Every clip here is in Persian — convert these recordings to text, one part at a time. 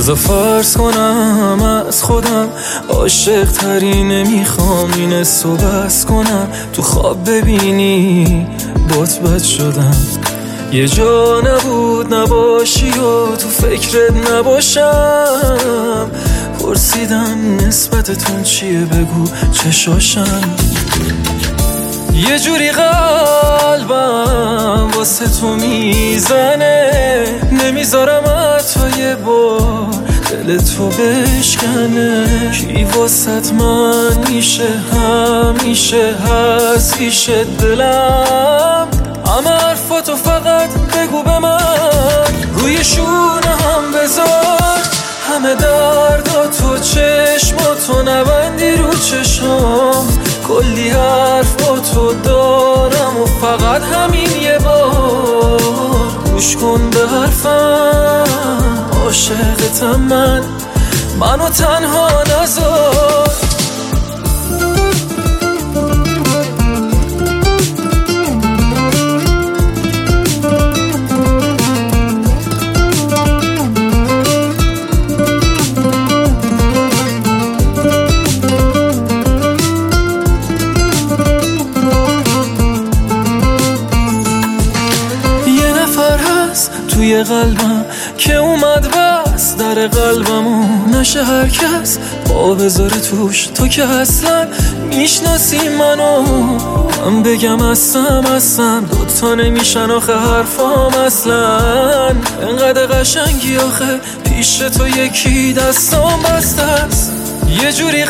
بذار فرض کنم از خودم عاشق تری نمیخوام این حسو بس کنم، تو خواب ببینی بد شدم، یه جا نبود نباشی و تو فکرت نباشم، پرسیدم نسبتتون چیه بگو چشاشم، یه جوری قلبم واسه تو میزنه، نمیذارم حتی یه بار دل تو بشکنه، کی واسط من میشه همیشه هستیش دلم، همه حرفاتو فقط بگو به من، روی شونه هم بذار همه درداتو، چشماتو نبندی رو چشام، کلی حرف با تو دارم و فقط همین یه بار گوش کن به حرفم، عاشقتم منو تنها نذار. توی قلبم که اومد بس در قلبمو نشه هر کس پا بذاره توش، تو که اصلا میشناسی منو، من بگم هستم دوتا نمیشن آخه حرفام اصلا، انقدر قشنگی آخه پیش تو یکی دستام بسته است، یه جوری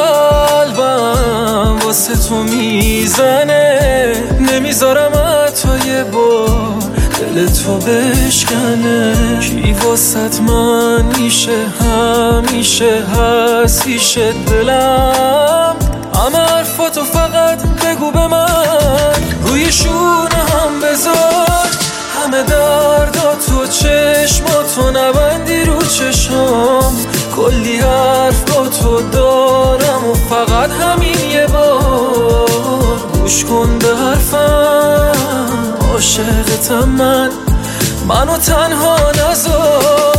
قلبم واسه تو میزنه، نمیذارم حتی یه بار دل تو بشکنه، کی واسط من میشه همیشه هستیش دلم، همه حرفاتو فقط بگو به من، روی شونه هم بذار همه درداتو، چشماتو نبندی رو چشام، کلی حرف با تو دارم و فقط همین یه بار گوش کن به حرفم، عاشقتم منو تنها نذار.